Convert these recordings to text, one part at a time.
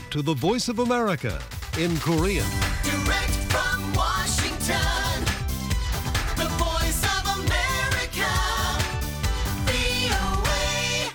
to the Voice of America in Korean. Direct from Washington, the Voice of America, VOA.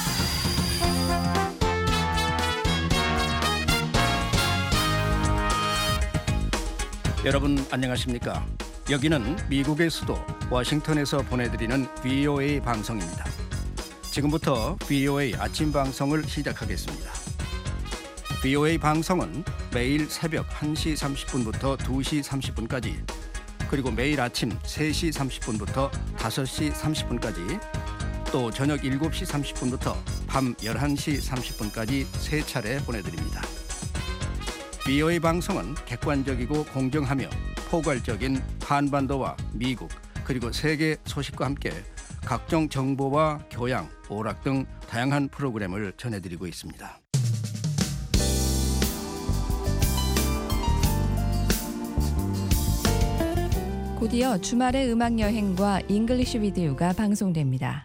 여러분 안녕하십니까? 여기는 미국의 수도 워싱턴에서 보내드리는 VOA 방송입니다. 지금부터 VOA 아침 방송을 시작하겠습니다. VOA 방송은 매일 새벽 1시 30분부터 2시 30분까지 그리고 매일 아침 3시 30분부터 5시 30분까지 또 저녁 7시 30분부터 밤 11시 30분까지 세 차례 보내드립니다. VOA 방송은 객관적이고 공정하며 포괄적인 한반도와 미국 그리고 세계 소식과 함께 각종 정보와 교양, 오락 등 다양한 프로그램을 전해드리고 있습니다. 곧이어 주말의 음악여행과 잉글리시 비디오가 방송됩니다.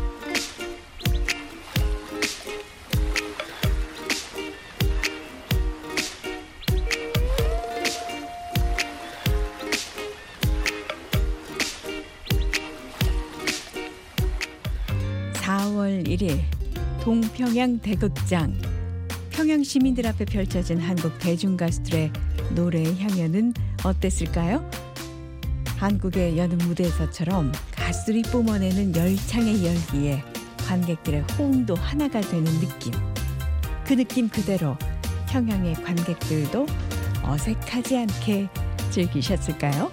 (4월 1일) 동평양 대극장. 평양 시민들 앞에 펼쳐진 한국 대중가수들의 노래의 향연은 어땠을까요? 한국의 여느 무대에서처럼 가수들이 뿜어내는 열창의 열기에 관객들의 호응도 하나가 되는 느낌. 그 느낌 그대로 평양의 관객들도 어색하지 않게 즐기셨을까요?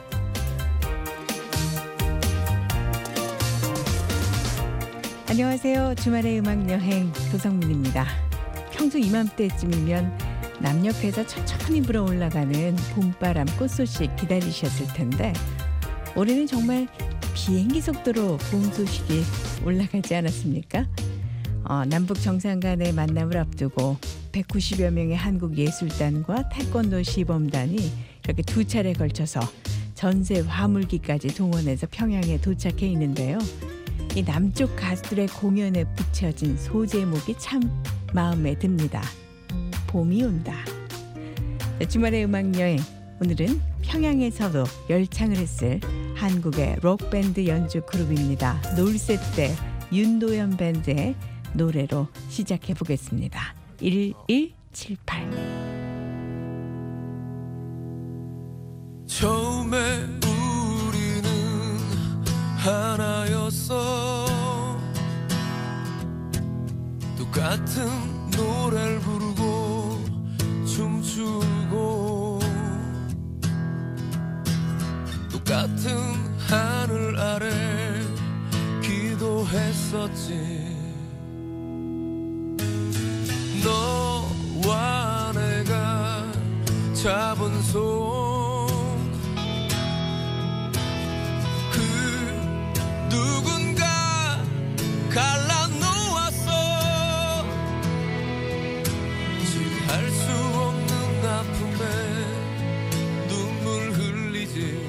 안녕하세요. 주말의 음악여행 도성민입니다. 평소 이맘때쯤이면 남 옆에서 천천히 불어올라가는 봄바람 꽃소식 기다리셨을 텐데 올해는 정말 비행기 속도로 봄 소식이 올라가지 않았습니까? 남북 정상 간의 만남을 앞두고 190여 명의 한국 예술단과 태권도 시범단이 이렇게 두 차례 걸쳐서 전세 화물기까지 동원해서 평양에 도착해 있는데요. 이 남쪽 가수들의 공연에 붙여진 소제목이 참 마음에 듭니다. 봄이 온다. 주말의 음악여행, 오늘은 평양에서도 열창을 했을 한국의 록밴드 연주 그룹입니다. 놀세때 윤도현 밴드의 노래로 시작해 보겠습니다. 1178. 처음에 우리는 하나였어. 똑같은 노래를 부르고 춤추고 똑같은 하늘 아래 기도했었지. 너와 내가 잡은 손 그 누군가 갈라놓았어. 할 수 없는 아픔에 눈물 흘리지.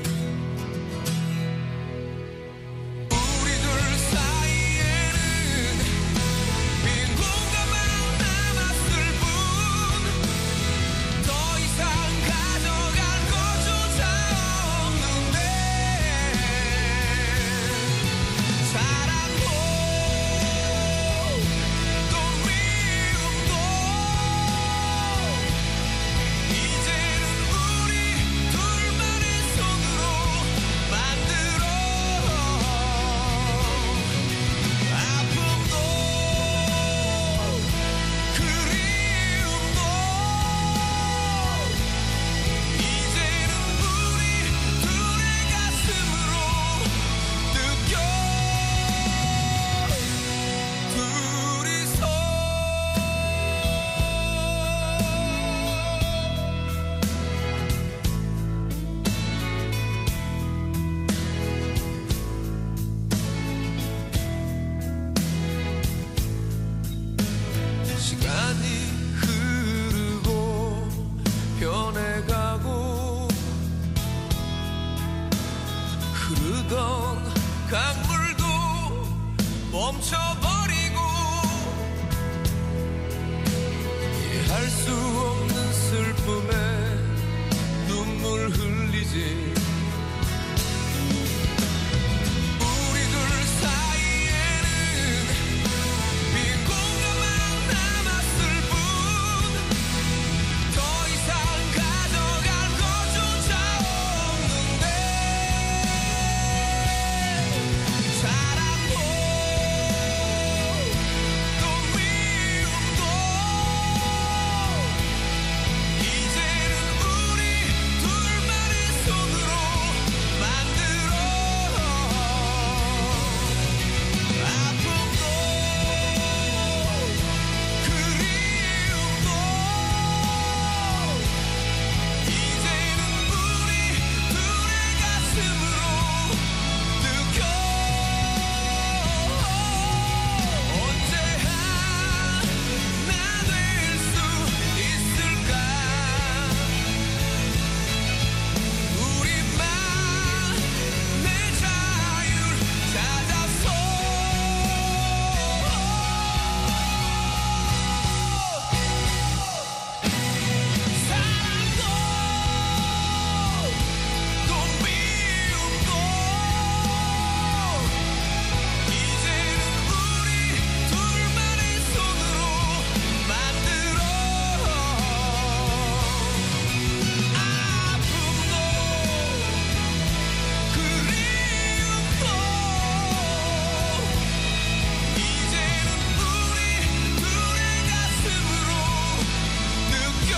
우리들 사이에는 빈 공간만 남았을 뿐 더 이상 가져갈 것조차 없는데 사랑도 또 미움도 수 없는 슬픔에 눈물 흘리지. 우리들 사이에는 빈 공간만 남았을 뿐 더 이상 가져갈 것조차 없는데 사랑도 또 미움도 이제는 우리 둘만의 손으로 만들어 아픔도 그리움도 이제는 우리 둘의 가슴으로 느껴. 언제 하나 될 수 있을까. 우리만의 자유를 찾아서 사랑도 또 미움도 이제는 우리 둘만의 손으로 만들어 아픔도 그리움도 이제는 우리 둘의 가슴으로 느껴.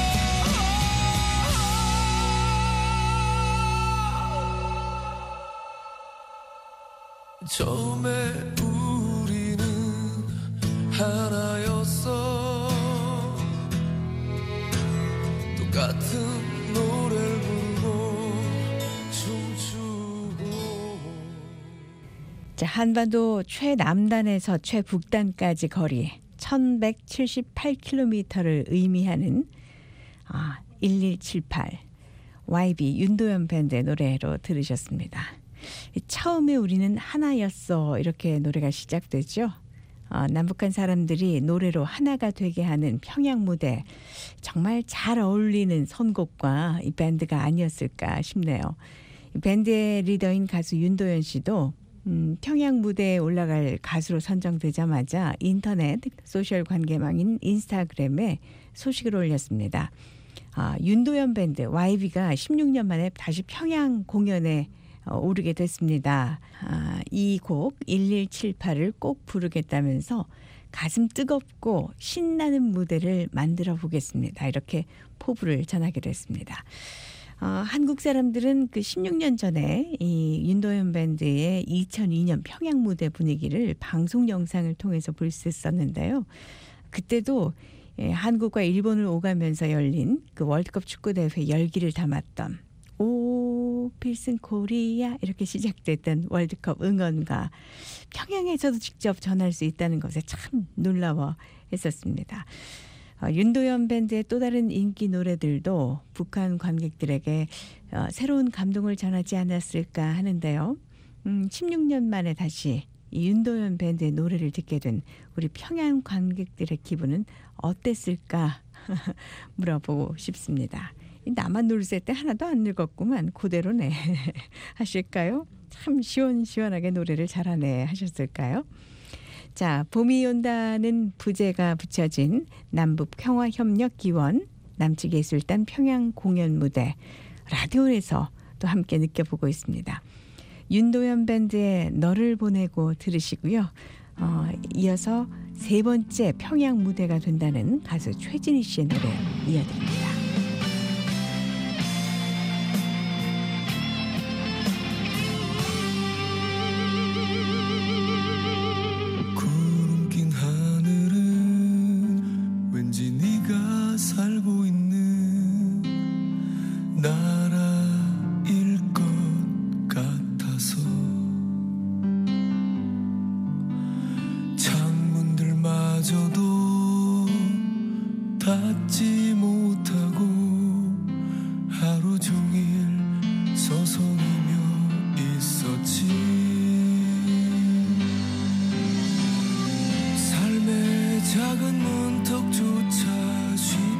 처음에 우리는 하나였어. 똑같은 노래를 부르고 춤추고. 자, 한반도 최남단에서 최북단까지 거리 1178km를 의미하는 1178 YB 윤도현 밴드의 노래로 들으셨습니다. 처음에 우리는 하나였어 이렇게 노래가 시작되죠. 남북한 사람들이 노래로 하나가 되게 하는 평양 무대, 정말 잘 어울리는 선곡과 이 밴드가 아니었을까 싶네요. 이 밴드의 리더인 가수 윤도현 씨도 평양 무대에 올라갈 가수로 선정되자마자 인터넷 소셜 관계망인 인스타그램에 소식을 올렸습니다. 윤도현 밴드 YB가 16년 만에 다시 평양 공연에 오르게 됐습니다. 이 곡 1178을 꼭 부르겠다면서 가슴 뜨겁고 신나는 무대를 만들어 보겠습니다. 이렇게 포부를 전하게 됐습니다. 한국 사람들은 그 16년 전에 이 윤도현 밴드의 2002년 평양 무대 분위기를 방송 영상을 통해서 볼 수 있었는데요. 그때도 한국과 일본을 오가면서 열린 그 월드컵 축구대회 열기를 담았던 오 필승 코리아 이렇게 시작됐던 월드컵 응원가 평양에서도 직접 전할 수 있다는 것에 참 놀라워했었습니다. 윤도현 밴드의 또 다른 인기 노래들도 북한 관객들에게 새로운 감동을 전하지 않았을까 하는데요. 16년 만에 다시 이 윤도현 밴드의 노래를 듣게 된 우리 평양 관객들의 기분은 어땠을까 물어보고 싶습니다. 나만 놀세 때 하나도 안 늙었구만 그대로네 하실까요? 참 시원시원하게 노래를 잘하네 하셨을까요? 자, 봄이 온다는 부제가 붙여진 남북 평화협력기원 남측예술단 평양 공연 무대 라디오에서 또 함께 느껴보고 있습니다. 윤도현 밴드의 너를 보내고 들으시고요. 이어서 세 번째 평양 무대가 된다는 가수 최진희 씨의 노래 이어드립니다. 구름 낀 하늘은 왠지 네가 살고 있는 나라일 것 같아서 창문들마저도 닫지 못하고 하루 종일 서성이며 있었지. 삶의 작은 문턱조차 쉬지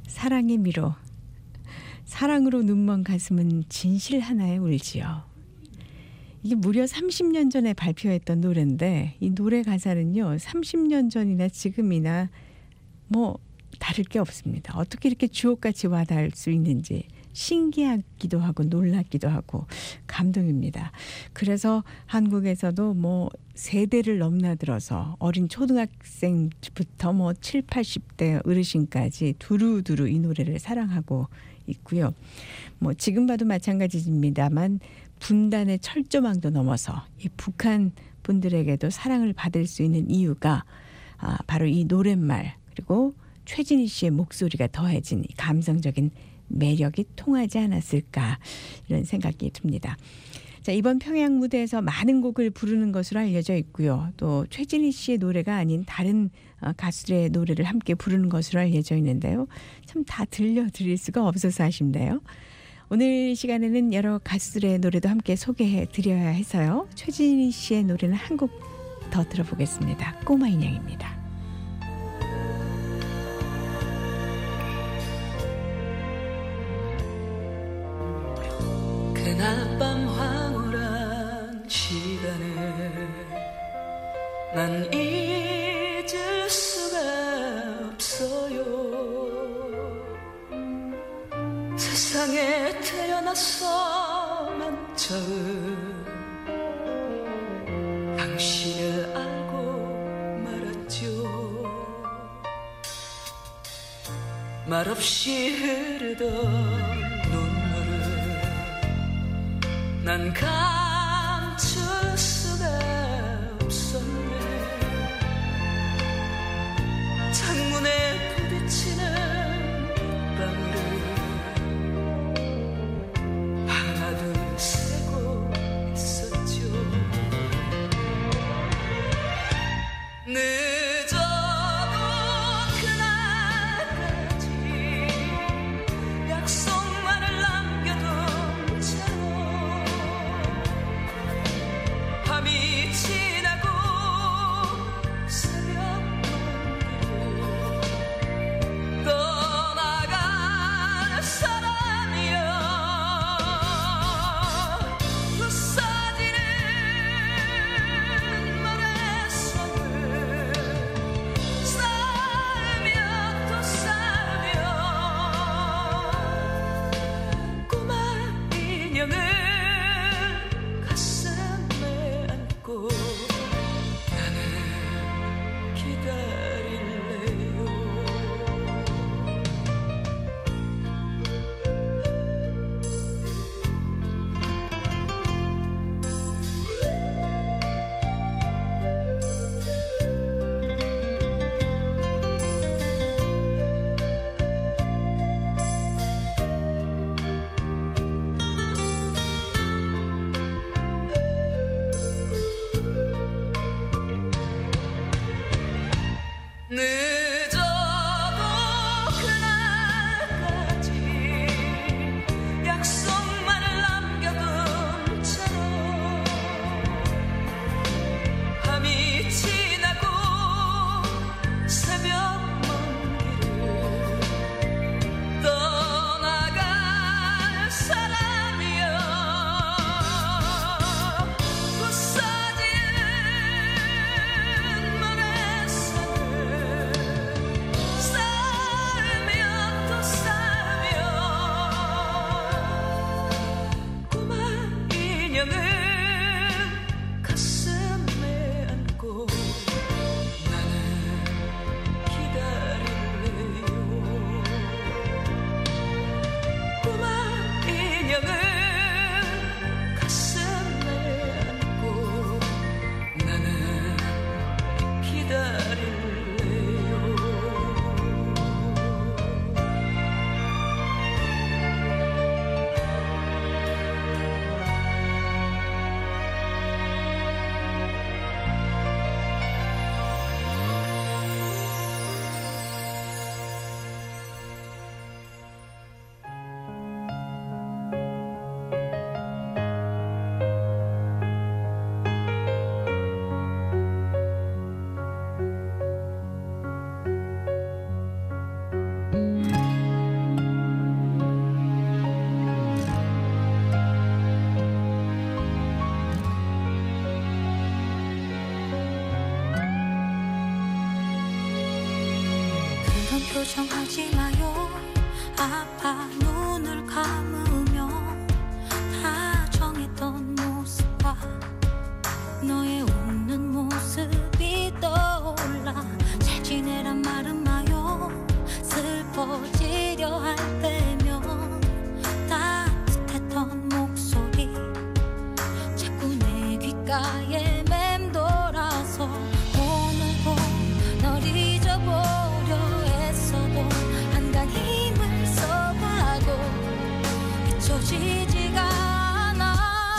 사랑의 미로. 사랑으로 눈먼 가슴은 진실 하나에 울지요. 이게 무려 30년 전에 발표했던 노래인데 이 노래 가사는요. 30년 전이나 지금이나 뭐 다를 게 없습니다. 어떻게 이렇게 주옥같이 와닿을 수 있는지 신기하기도 하고 놀랍기도 하고 감동입니다. 그래서 한국에서도 뭐 세대를 넘나들어서 어린 초등학생부터 뭐 7, 80대 어르신까지 두루두루 이 노래를 사랑하고 있고요. 뭐 지금 봐도 마찬가지입니다만 분단의 철조망도 넘어서 이 북한 분들에게도 사랑을 받을 수 있는 이유가 바로 이 노랫말 그리고 최진희 씨의 목소리가 더해진 이 감성적인 매력이 통하지 않았을까 이런 생각이 듭니다. 자, 이번 평양 무대에서 많은 곡을 부르는 것으로 알려져 있고요. 또 최진희 씨의 노래가 아닌 다른 가수들의 노래를 함께 부르는 것으로 알려져 있는데요. 참 다 들려드릴 수가 없어서 아쉽네요. 오늘 시간에는 여러 가수들의 노래도 함께 소개해 드려야 해서요. 최진희 씨의 노래는 한 곡 더 들어보겠습니다. 꼬마 인형입니다. 그날 밤 황홀한 시간을 난 잊을 수가 없어요. 세상에 태어나서만 처음 당신을 알고 말았죠. 말없이 흐르던 눈물을 난 감출 수가 없었네. 창문에 부딪히는 빗방울을 하나 둘 세고 있었죠. 늦어도 그날까지 약속만을 남겨둔 채로 밤이 지나고 새벽 먼 떠나간 사람이여. 부서지는 모래성을 쌓으며 또 쌓으며 꼬마 인형을 가슴에 안고 나는 기다릴래요. 늦어도 그날까지 약속만을 남겨둔 채로 밤이 지나고 새벽 먼 길을 떠나간 사람이여. 부서진 모래성을 아무도 정하지 마요. 아파 눈을 감으며 다 정했던 모습과 너의 웃는 모습이 떠올라. 잘 지내란 말은 마요. 슬퍼지려 할 때면 따뜻했던 목소리 자꾸 내 귓가에 맴돌아서 오늘도 널 잊어보려 애써도 한간 힘을 써봐도 잊혀지지가 않아.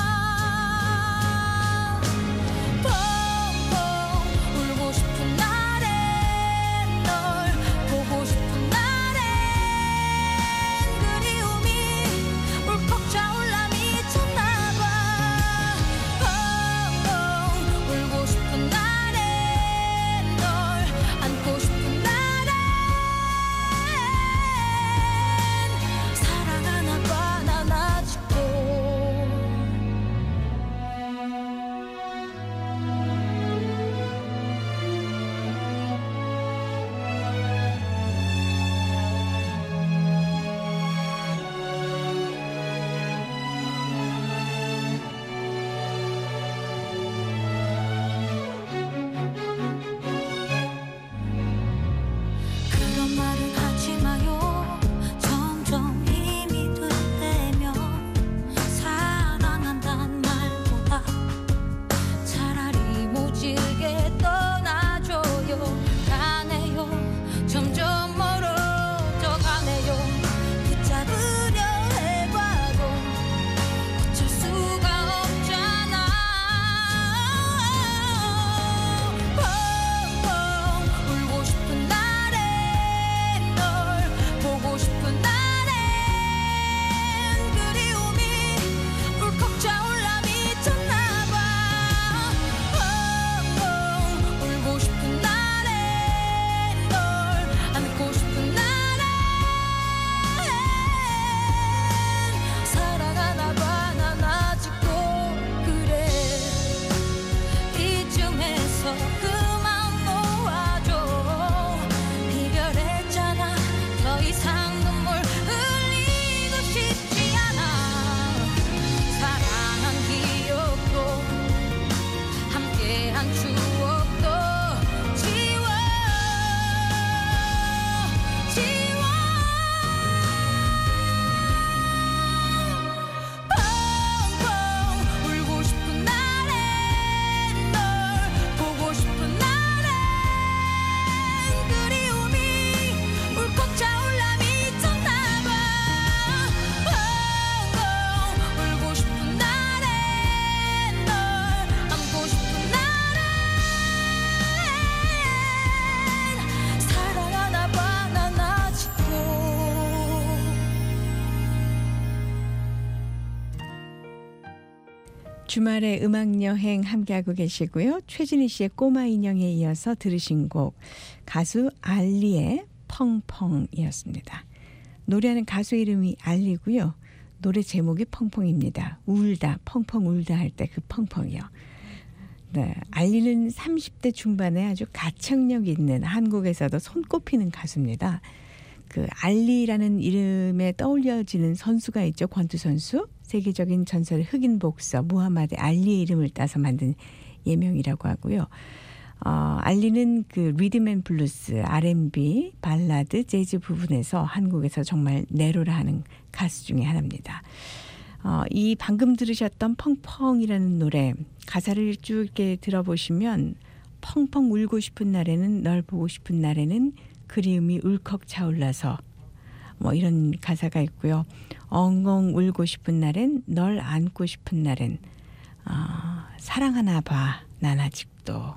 펑펑 울고 싶은 날엔 널 보고 싶은 날엔 그리움이 울컥 차올라 미쳤나봐. 펑펑 울고 싶은 날엔 널 안고 싶은 날엔 사랑하나봐 난 아직도. 그런 말은 하지 마요. 점점 힘이 들 때면 사랑한단 말보다 차라리 모질게 떠나줘요. 가네요. 점점 멀어져 가네요. 붙잡으려 해봐도 어쩔 수가 없잖아. 펑펑 울고 싶은 날엔 널 보고 싶은 날엔 그리움이 울컥 차올라 미쳤나봐. 펑펑 울고 싶은 날엔 널 안고 싶은 날엔 사랑하나봐 난 아직도. 그래 이쯤에서 그만 놓아줘. 이별했잖아. 더 이상 눈물 흘리고 싶지 않아. 사랑한 기억도 함께한 추억도 지워 지워. 펑펑 울고 싶은 날엔 널 보고 싶은 날엔 그리움이 울컥 차올라 미쳤나봐. 펑펑 울고 싶은 날엔 널 안고 싶은 날엔 사랑하나봐 난 아직도. 주말에 음악여행 함께하고 계시고요. 최진희 씨의 꼬마 인형에 이어서 들으신 곡 가수 알리의 펑펑이었습니다. 노래하는 가수 이름이 알리고요. 노래 제목이 펑펑입니다. 울다 펑펑 울다 할 때 그 펑펑이요. 네, 알리는 30대 중반에 아주 가창력 있는 한국에서도 손꼽히는 가수입니다. 그 알리라는 이름에 떠올려지는 선수가 있죠. 권투 선수. 세계적인 전설의 흑인 복서 무하마드 알리의 이름을 따서 만든 예명이라고 하고요. 알리는 그 리듬 앤 블루스, R&B, 발라드, 재즈 부분에서 한국에서 정말 내로라 하는 가수 중에 하나입니다. 이 방금 들으셨던 펑펑이라는 노래 가사를 쭉 이렇게 들어보시면 펑펑 울고 싶은 날에는 널 보고 싶은 날에는 그리움이 울컥 차올라서 뭐 이런 가사가 있고요. 엉엉 울고 싶은 날엔 널 안고 싶은 날엔 사랑하나 봐 난 아직도.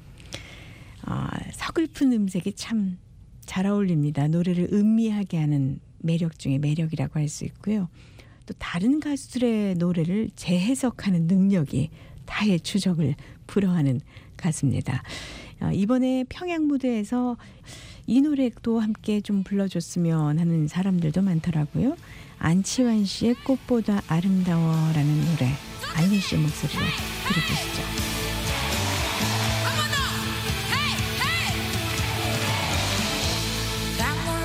서글픈 음색이 참 잘 어울립니다. 노래를 음미하게 하는 매력 중에 매력이라고 할 수 있고요. 또 다른 가수들의 노래를 재해석하는 능력이 타의 추적을 불허하는 가수입니다. 이번에 평양 무대에서 이 노래도 함께 좀 불러줬으면 하는 사람들도 많더라고요. 안치환 씨의 꽃보다 아름다워라는 노래 알리 씨의 목소리로 들어보시죠. 강물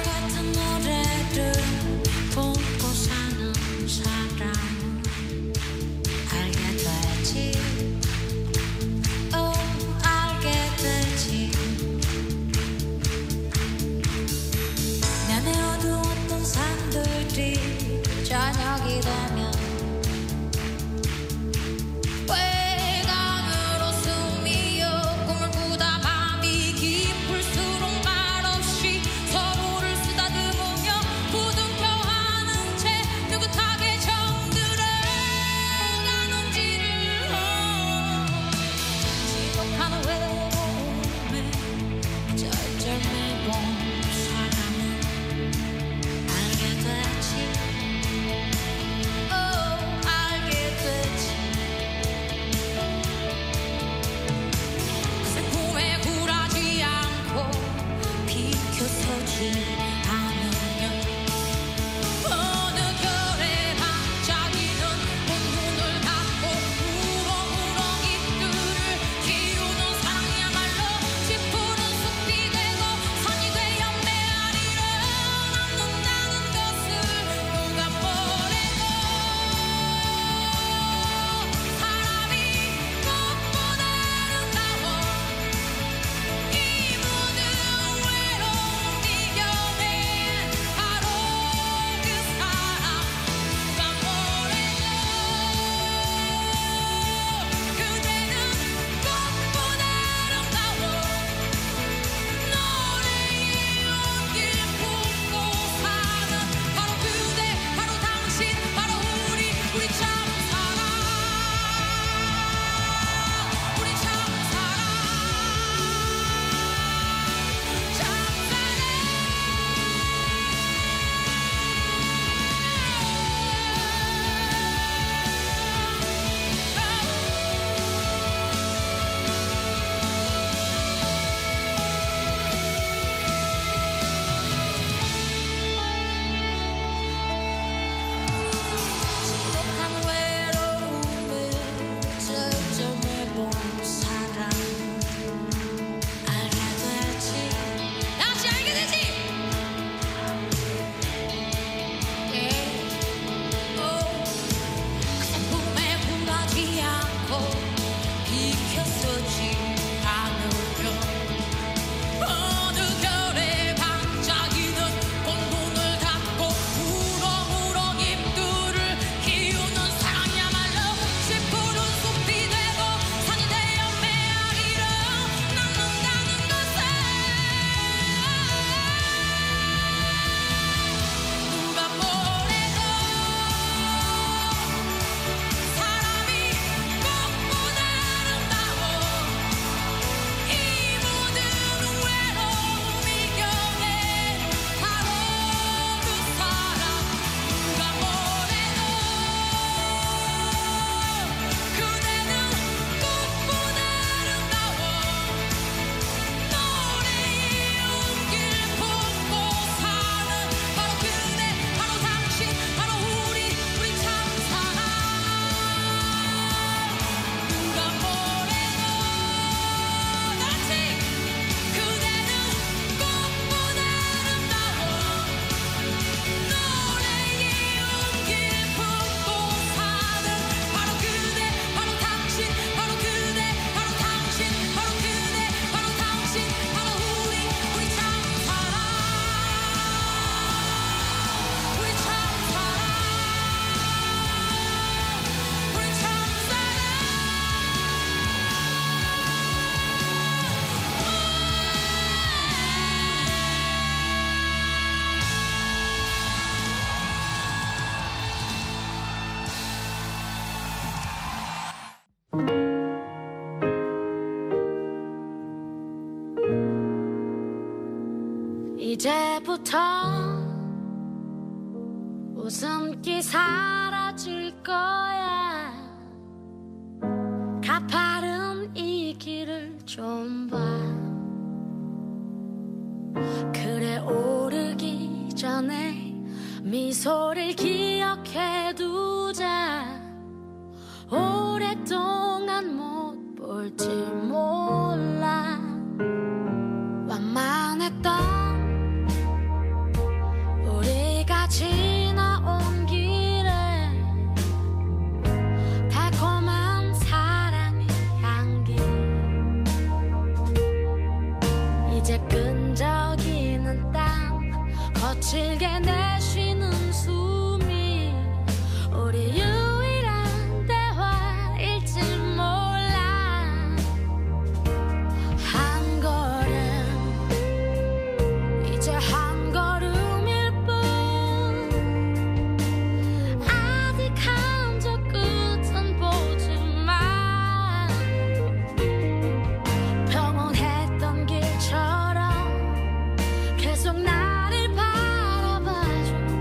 이제부터 웃음기 사라질 거야. 가파른 이 길을 좀 봐. 그래 오르기 전에 미소를 기억해 두자. 오랫동안 못 볼지 몰라. 완만했던 우리가 지나온 길에 달콤한 사랑의 향기. 이제 끈적이는 땀 거칠게 내쉬는 숨이 우리 유일한 대화일지 몰라. 한 걸음 이제 한 걸음일 뿐. 아직 한 적 끝은 보지만 평온했던 길처럼 계속 나를 바라봐줘.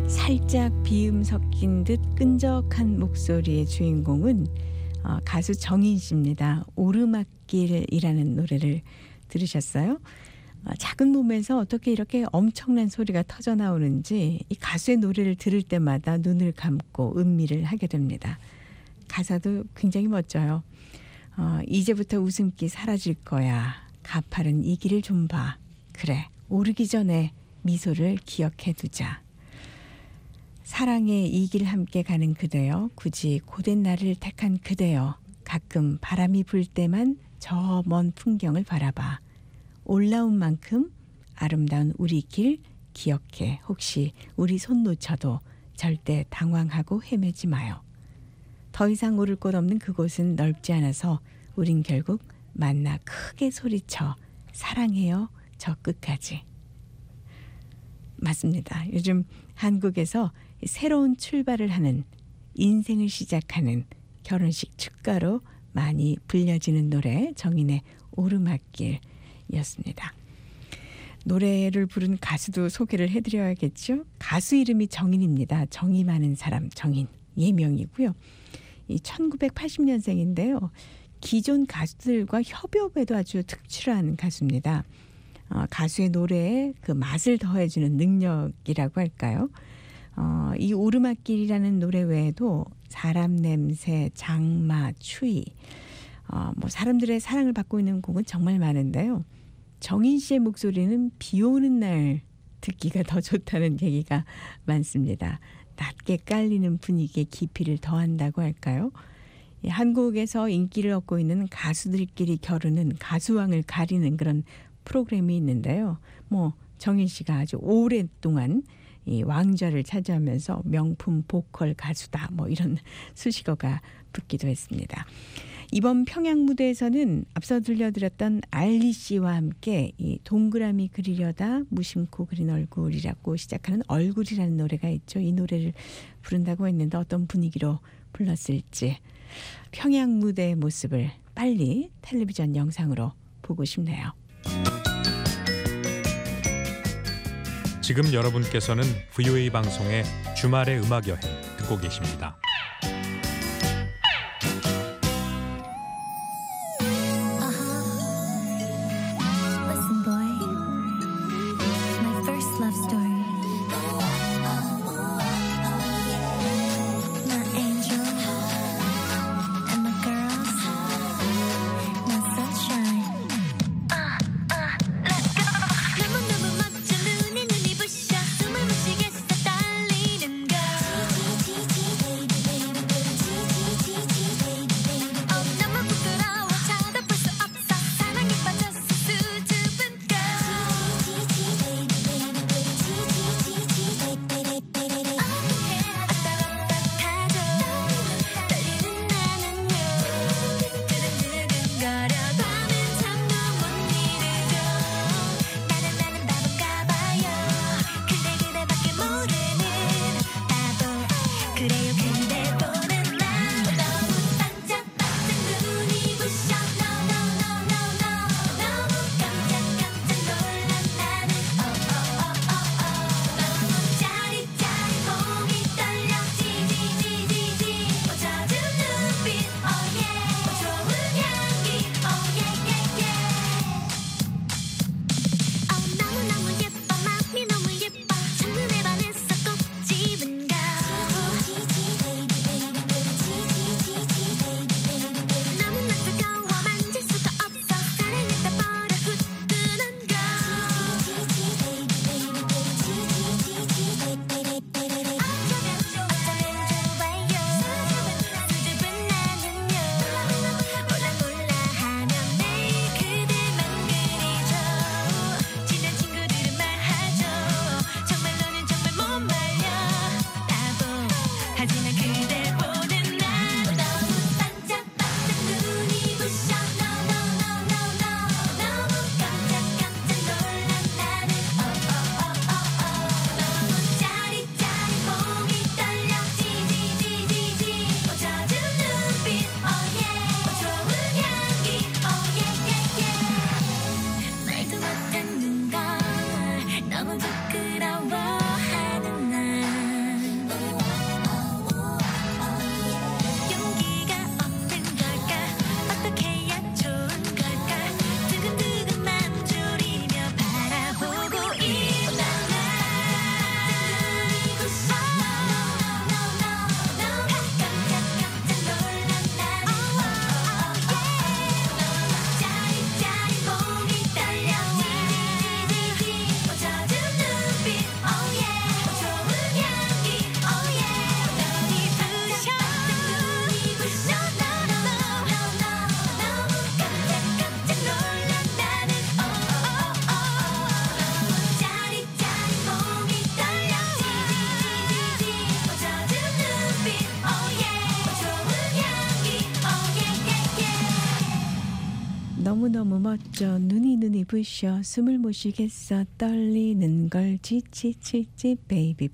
살짝 비음 섞인 듯 끈적한 목소리의 주인공은 가수 정인 씨입니다. 오르막길이라는 노래를 들으셨어요? 작은 몸에서 어떻게 이렇게 엄청난 소리가 터져 나오는지 이 가수의 노래를 들을 때마다 눈을 감고 음미를 하게 됩니다. 가사도 굉장히 멋져요. 이제부터 웃음기 사라질 거야. 가파른 이 길을 좀 봐. 그래, 오르기 전에 미소를 기억해 두자. 사랑의 이 길 함께 가는 그대여, 굳이 고된 나를 택한 그대여, 가끔 바람이 불 때만 저 먼 풍경을 바라봐. 올라온 만큼 아름다운 우리 길 기억해. 혹시 우리 손 놓쳐도 절대 당황하고 헤매지 마요. 더 이상 오를 곳 없는 그곳은 넓지 않아서 우린 결국 만나 크게 소리쳐 사랑해요 저 끝까지. 맞습니다. 요즘 한국에서 새로운 출발을 하는, 인생을 시작하는 결혼식 축가로 많이 불려지는 노래, 정인의 오르막길이었습니다. 노래를 부른 가수도 소개를 해드려야겠죠. 가수 이름이 정인입니다. 정이 많은 사람, 정인, 예명이고요. 이 1980년생인데요. 기존 가수들과 협업에도 아주 특출한 가수입니다. 가수의 노래에 그 맛을 더해주는 능력이라고 할까요? 이 오르막길이라는 노래 외에도 사람 냄새, 장마, 추위, 사람들의 사랑을 받고 있는 곡은 정말 많은데요. 정인 씨의 목소리는 비 오는 날 듣기가 더 좋다는 얘기가 많습니다. 낮게 깔리는 분위기에 깊이를 더한다고 할까요? 한국에서 인기를 얻고 있는 가수들끼리 겨루는 가수왕을 가리는 그런 프로그램이 있는데요. 정인 씨가 아주 오랫동안 이 왕좌를 차지하면서 명품 보컬 가수다, 이런 수식어가 붙기도 했습니다. 이번 평양 무대에서는 앞서 들려드렸던 알리 씨와 함께 이 동그라미 그리려다 무심코 그린 얼굴이라고 시작하는 얼굴이라는 노래가 있죠. 이 노래를 부른다고 했는데 어떤 분위기로 불렀을지 평양 무대의 모습을 빨리 텔레비전 영상으로 보고 싶네요. 지금 여러분께서는 VOA 방송의 주말의 음악 여행 듣고 계십니다. Listen, boy, my first love story. My angel and my girls, my sunshine. Let's go. 너무너무 멋져 눈이 부셔 숨을 못 쉬겠어 떨리는 걸. 너무너무 멋져 눈이 부셔 숨을 못 쉬겠어 떨리는 걸 지치치치 베이비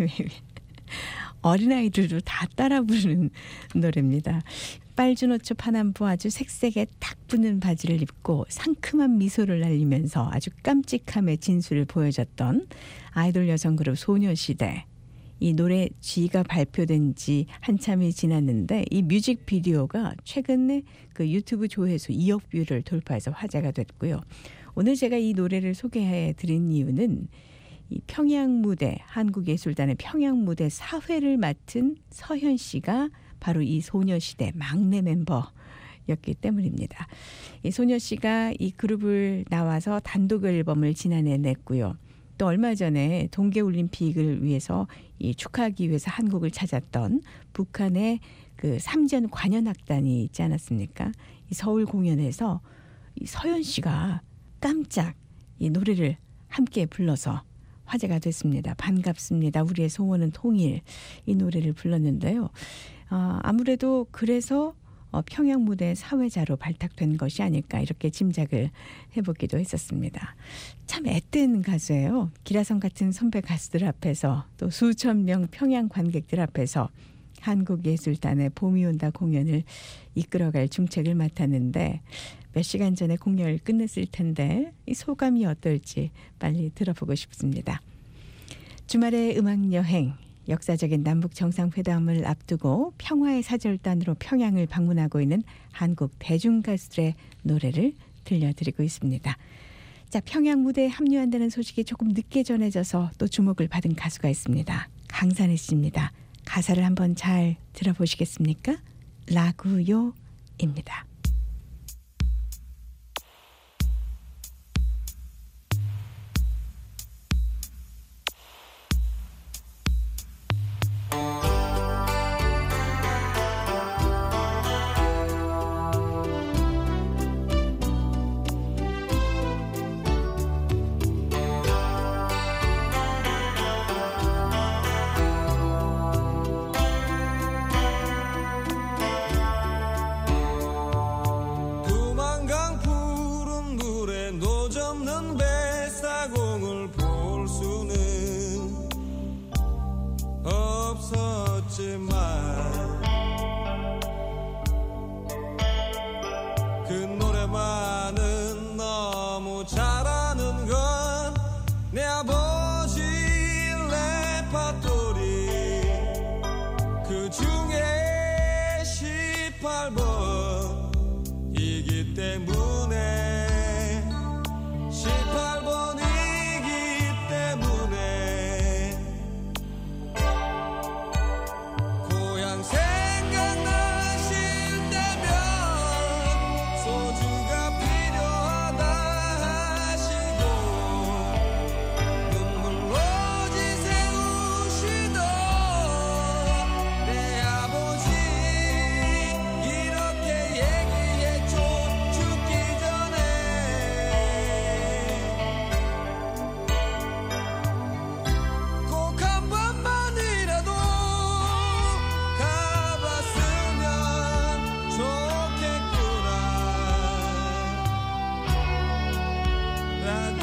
어린아이들도 다 따라 부르는 노래입니다. 빨주노초 파남보 아주 색색에 탁 붙는 바지를 입고 상큼한 미소를 날리면서 아주 깜찍함의 진수를 보여줬던 아이돌 여성 그룹 소녀시대. 이 노래 G가 발표된 지 한참이 지났는데 이 뮤직비디오가 최근에 그 유튜브 조회수 2억 뷰를 돌파해서 화제가 됐고요. 오늘 제가 이 노래를 소개해 드린 이유는 이 평양무대 한국예술단의 평양무대 사회를 맡은 서현 씨가 바로 이 소녀시대 막내 멤버였기 때문입니다. 이 소녀 씨가 이 그룹을 나와서 단독 앨범을 지난해 냈고요. 또 얼마 전에 동계올림픽을 위해서 이 축하하기 위해서 한국을 찾았던 북한의 그 삼전 관현악단이 있지 않았습니까? 이 서울 공연에서 이 서현 씨가 깜짝 이 노래를 함께 불러서 화제가 됐습니다. 반갑습니다. 우리의 소원은 통일 이 노래를 불렀는데요. 아무래도 그래서 평양무대 사회자로 발탁된 것이 아닐까 이렇게 짐작을 해보기도 했었습니다. 참 앳된 가수예요. 기라성 같은 선배 가수들 앞에서 또 수천 명 평양 관객들 앞에서 한국예술단의 봄이 온다 공연을 이끌어갈 중책을 맡았는데 몇 시간 전에 공연을 끝냈을 텐데 이 소감이 어떨지 빨리 들어보고 싶습니다. 주말의 음악여행 역사적인 남북 정상회담을 앞두고 평화의 사절단으로 평양을 방문하고 있는 한국 대중가수들의 노래를 들려드리고 있습니다. 자, 평양 무대에 합류한다는 소식이 조금 늦게 전해져서 또 주목을 받은 가수가 있습니다. 강산혜 씨입니다. 가사를 한번 잘 들어보시겠습니까? 라구요입니다. 그 노래만은 너무 잘하는 건 내 아버지 레파토리 그 중에 18번이기 때문에 18번이기 때문에 고향 생각나실 때면 소주가 필요하다 하시고 눈물로 지새우시던 내 아버지 이렇게 얘기했죠 죽기 전에 꼭 한 번만이라도 가봤으면 좋겠구나 라디오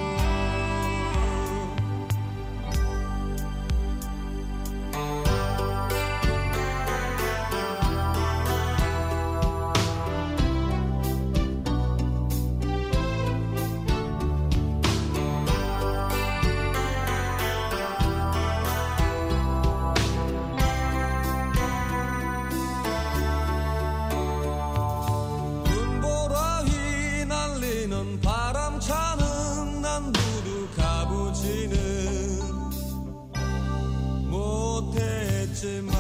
눈보라 휘날리는 바람차는 난부두 가보지는 못했지만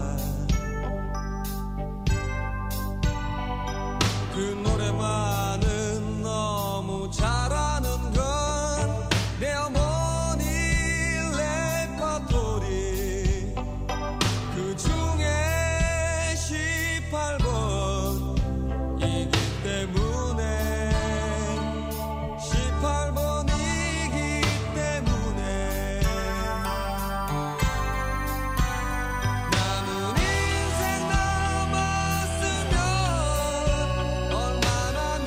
그 노래만은 너무 잘하는 건 내 어머니 레파토리 그 중에 18번이기 때문에 18번이기 때문에 남은 인생 남았으면 얼마나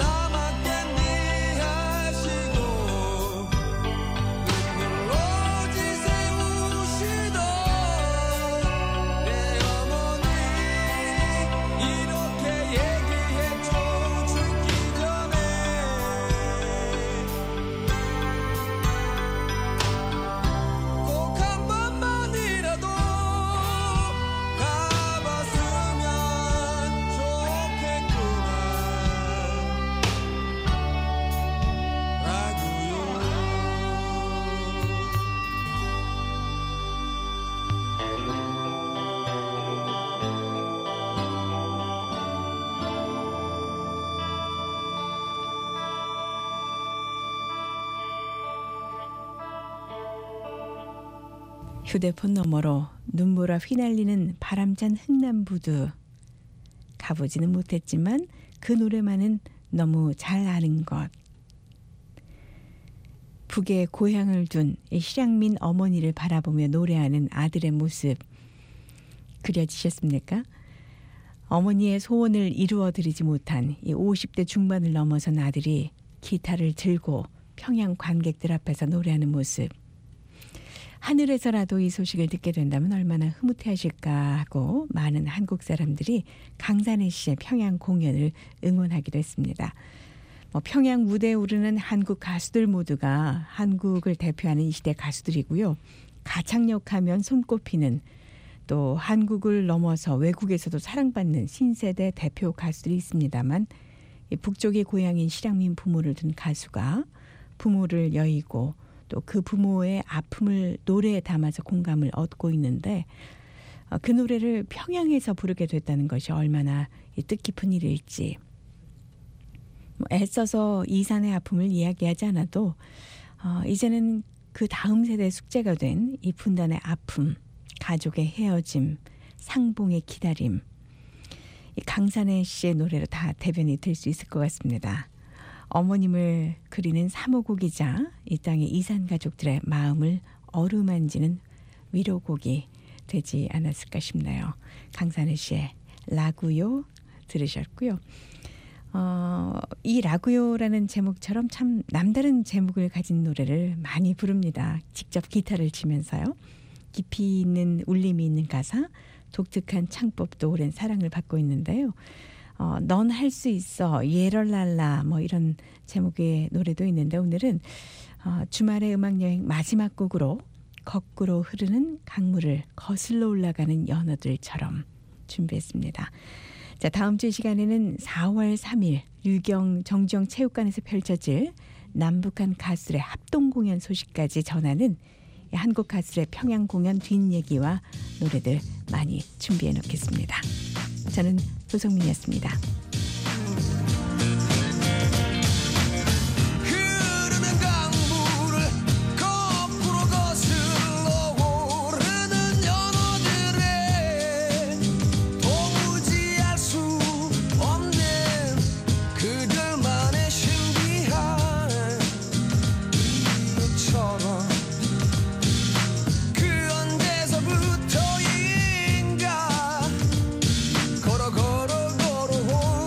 휴대폰 너머로 눈보라 휘날리는 바람찬 흥남부두. 가보지는 못했지만 그 노래만은 너무 잘 아는 것. 북에 고향을 둔 실향민 어머니를 바라보며 노래하는 아들의 모습 그려지셨습니까? 어머니의 소원을 이루어드리지 못한 이 50대 중반을 넘어선 아들이 기타를 들고 평양 관객들 앞에서 노래하는 모습. 하늘에서라도 이 소식을 듣게 된다면 얼마나 흐뭇해하실까 하고 많은 한국 사람들이 강산혜 씨의 평양 공연을 응원하기도 했습니다. 평양 무대에 오르는 한국 가수들 모두가 한국을 대표하는 이 시대 가수들이고요. 가창력 하면 손꼽히는 또 한국을 넘어서 외국에서도 사랑받는 신세대 대표 가수들이 있습니다만 북쪽의 고향인 실향민 부모를 둔 가수가 부모를 여의고 또 그 부모의 아픔을 노래에 담아서 공감을 얻고 있는데 그 노래를 평양에서 부르게 됐다는 것이 얼마나 뜻깊은 일일지. 애써서 이산의 아픔을 이야기하지 않아도 이제는 그 다음 세대의 숙제가 된 이 분단의 아픔, 가족의 헤어짐, 상봉의 기다림. 이 강산혜 씨의 노래로 다 대변이 될 수 있을 것 같습니다. 어머님을 그리는 사모곡이자 이 땅의 이산 가족들의 마음을 어루만지는 위로곡이 되지 않았을까 싶네요. 강산혜 씨의 라구요 들으셨고요. 이 라구요라는 제목처럼 참 남다른 제목을 가진 노래를 많이 부릅니다. 직접 기타를 치면서요. 깊이 있는 울림이 있는 가사, 독특한 창법도 오랜 사랑을 받고 있는데요. 넌 할 수 있어, 예럴랄라 뭐 이런 제목의 노래도 있는데 오늘은 주말의 음악여행 마지막 곡으로 거꾸로 흐르는 강물을 거슬러 올라가는 연어들처럼 준비했습니다. 자, 다음 주 이 시간에는 4월 3일 유경 정주영 체육관에서 펼쳐질 남북한 가수들의 합동 공연 소식까지 전하는 한국 가수들의 평양 공연 뒷얘기와 노래들 많이 준비해 놓겠습니다. 저는 조성민이었습니다. 흐르는 강물을 거꾸로 거슬러 오르는 연어들의 도무지 알 수 없는 그들만의 신비한 이유처럼 그 언제서부터인가 걸어 걸어 걸어온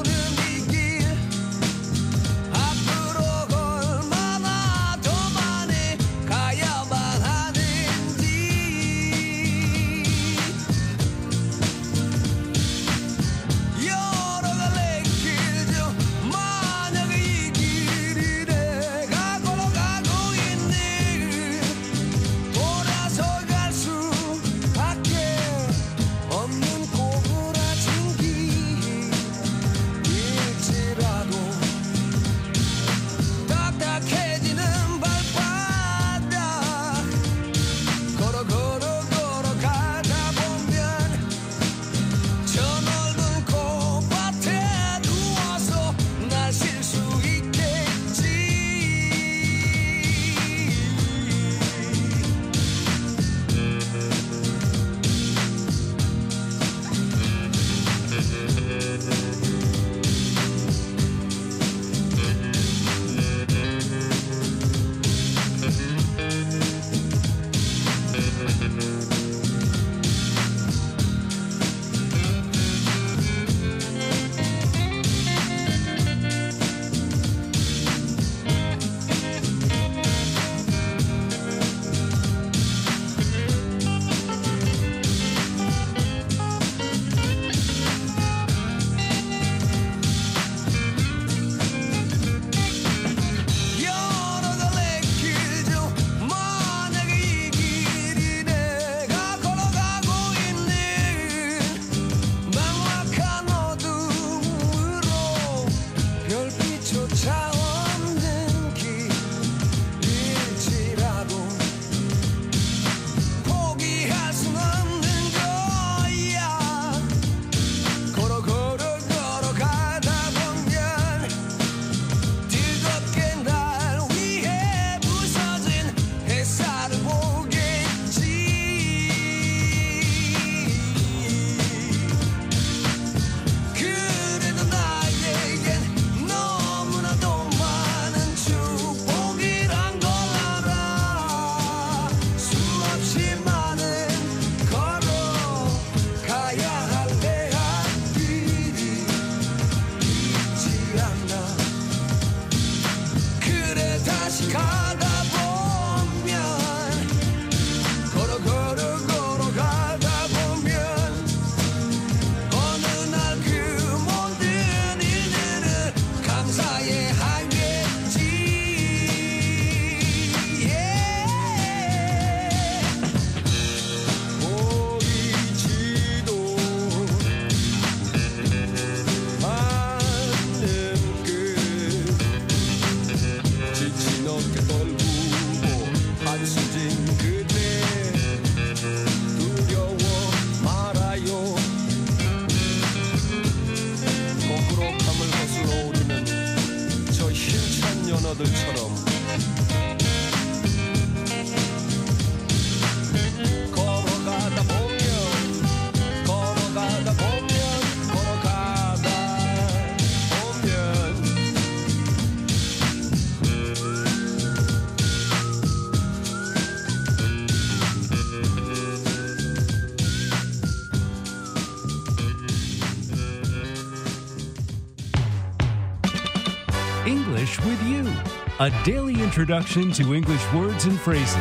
English with You, a daily introduction to English words and phrases.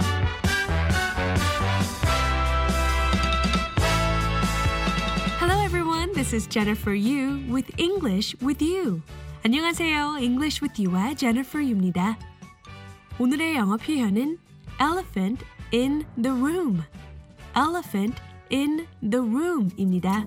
Hello everyone, this is Jennifer Yu with English with You. 안녕하세요, English with You와 Jennifer Yu입니다. 오늘의 영어 표현은 elephant in the room. elephant in the room입니다.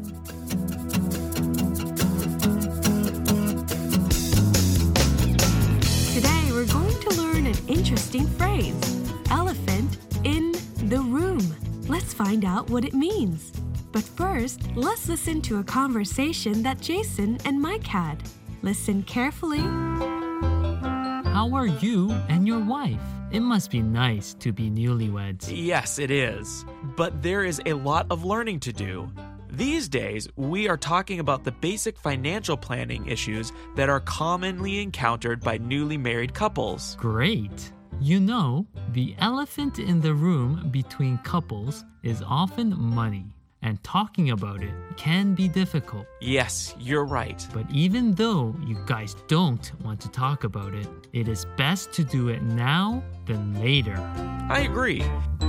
Today we're going to learn an interesting phrase, elephant in the room. Let's find out what it means. But first, let's listen to a conversation that Jason and Mike had. Listen carefully. How are you and your wife? It must be nice to be newlyweds. Yes, it is. But there is a lot of learning to do. These days, we are talking about the basic financial planning issues that are commonly encountered by newly married couples. Great. You know, the elephant in the room between couples is often money, and talking about it can be difficult. Yes, you're right. But even though you guys don't want to talk about it, it is best to do it now than later. I agree.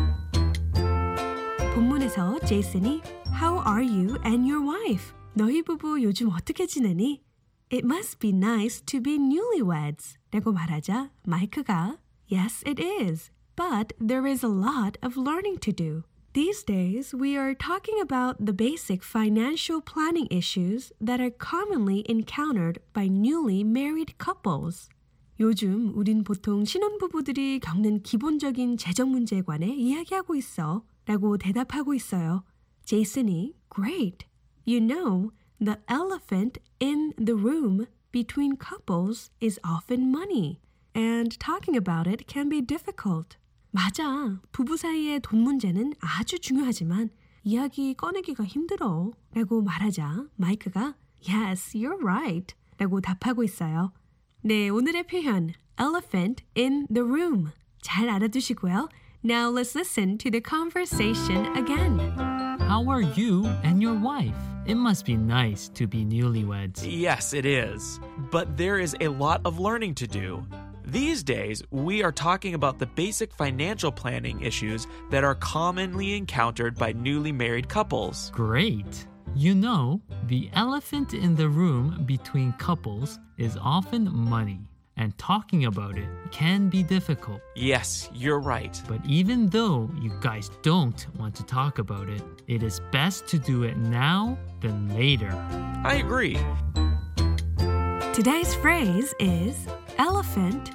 본문에서 제이슨이 How are you and your wife? 너희 부부 요즘 어떻게 지내니? It must be nice to be newlyweds. 라고 말하자 마이크가 Yes, it is. But there is a lot of learning to do. These days, we are talking about the basic financial planning issues that are commonly encountered by newly married couples. 요즘 우린 보통 신혼부부들이 겪는 기본적인 재정 문제에 관해 이야기하고 있어 라고 대답하고 있어요. 제이슨이 Great. You know, the elephant in the room between couples is often money. And talking about it can be difficult. 맞아. 부부 사이의 돈 문제는 아주 중요하지만 이야기 꺼내기가 힘들어. 라고 말하자 마이크가 Yes, you're right. 라고 답하고 있어요. 네, 오늘의 표현 elephant in the room. 잘 알아두시고요. Now let's listen to the conversation again. How are you and your wife? It must be nice to be newlyweds. Yes, it is. But there is a lot of learning to do. These days, we are talking about the basic financial planning issues that are commonly encountered by newly married couples. Great. You know, the elephant in the room between couples is often money, and talking about it can be difficult. Yes, you're right. But even though you guys don't want to talk about it, it is best to do it now than later. I agree. Today's phrase is elephant,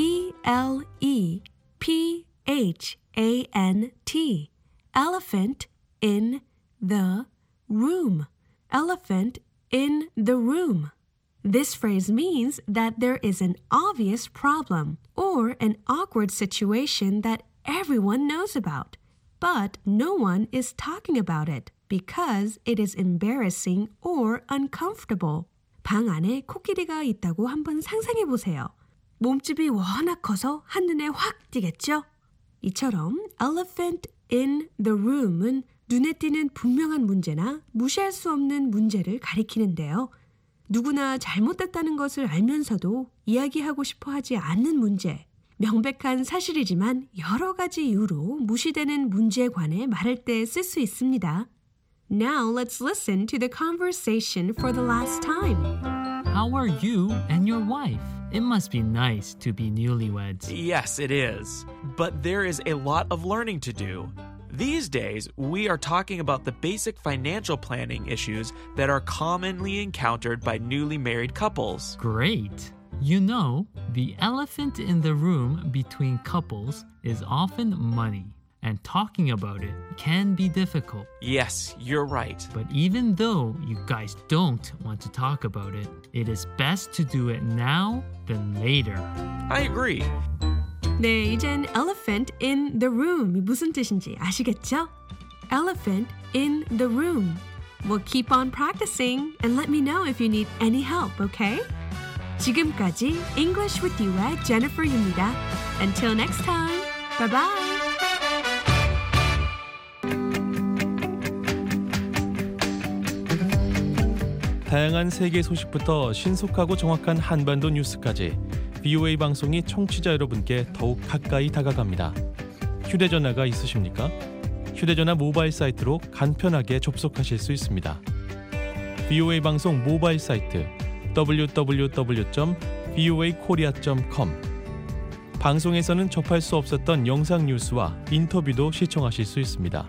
E-L-E-P-H-A-N-T. Elephant in the room. Elephant in the room. This phrase means that there is an obvious problem or an awkward situation that everyone knows about, but no one is talking about it because it is embarrassing or uncomfortable. 방 안에 코끼리가 있다고 한번 상상해 보세요. 몸집이 워낙 커서 한눈에 확 띄겠죠? 이처럼 elephant in the room은 눈에 띄는 분명한 문제나 무시할 수 없는 문제를 가리키는데요. 누구나 잘못됐다는 것을 알면서도 이야기하고 싶어 하지 않는 문제. 명백한 사실이지만 여러 가지 이유로 무시되는 문제에 관해 말할 때 쓸 수 있습니다. Now let's listen to the conversation for the last time. How are you and your wife? It must be nice to be newlyweds. Yes, it is. But there is a lot of learning to do. These days, we are talking about the basic financial planning issues that are commonly encountered by newly married couples. Great. You know, the elephant in the room between couples is often money, and talking about it can be difficult. Yes, you're right. But even though you guys don't want to talk about it, it is best to do it now than later. I agree. 네, 이젠 elephant in the room이 무슨 뜻인지 아시겠죠? Elephant in the room. We'll keep on practicing and let me know if you need any help, okay? 지금까지 English with You의 Jennifer입니다. Until next time, bye-bye. 다양한 세계 소식부터 신속하고 정확한 한반도 뉴스까지 VOA 방송이 청취자 여러분께 더욱 가까이 다가갑니다. 휴대전화가 있으십니까? 휴대전화 모바일 사이트로 간편하게 접속하실 수 있습니다. VOA 방송 모바일 사이트 www.voakorea.com 방송에서는 접할 수 없었던 영상 뉴스와 인터뷰도 시청하실 수 있습니다.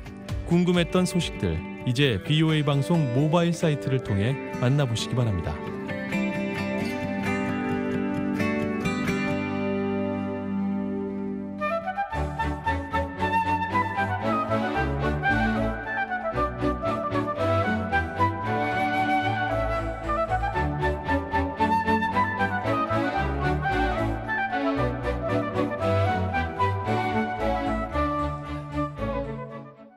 궁금했던 소식들 이제 VOA 방송 모바일 사이트를 통해 만나보시기 바랍니다.